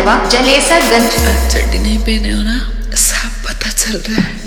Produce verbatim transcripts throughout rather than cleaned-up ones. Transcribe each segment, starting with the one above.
खंडवा जलेसरगंज। चड्डी नहीं पहने हो ना, साफ पता चल रहा है।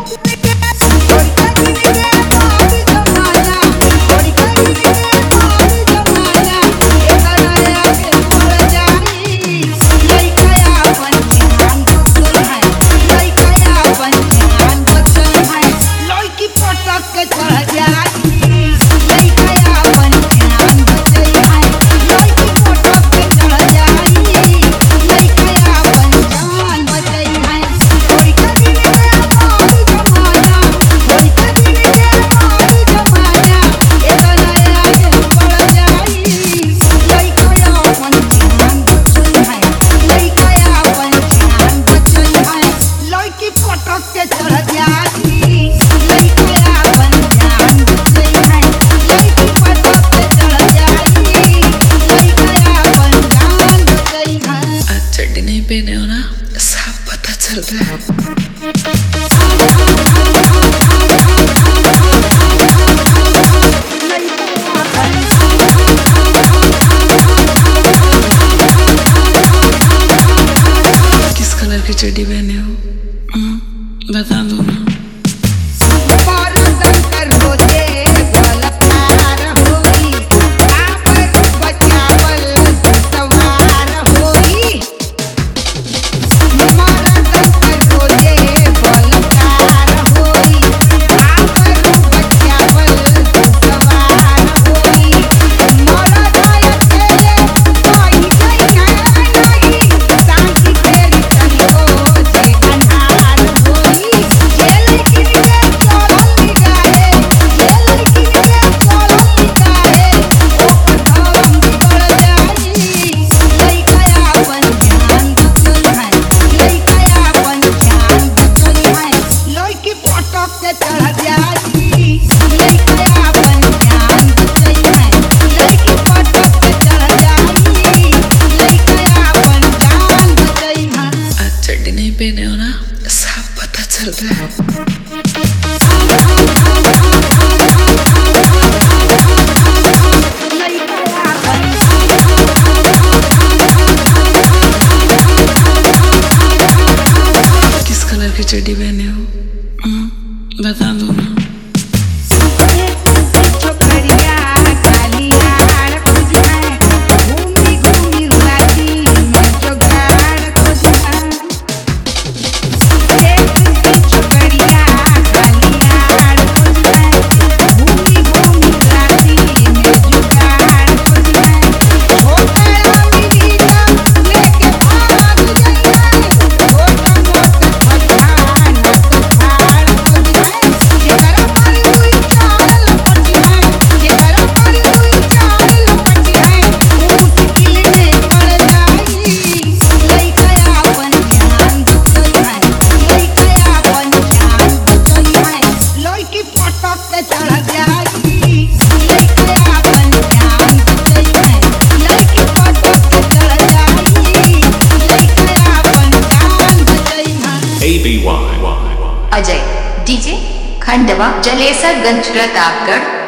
चड्डी नहीं पहने हो ना, साफ पता चल रहा है। किस कलर की चड्डी पहने हो बता दो ना। चड्डी नहीं पहने हो ना, साफ पता चल रहा है। किस कलर की चड्डी पहने हो बता दो ना। अजय डीजे खंडवा जलेसरगंज प्रतापगढ़।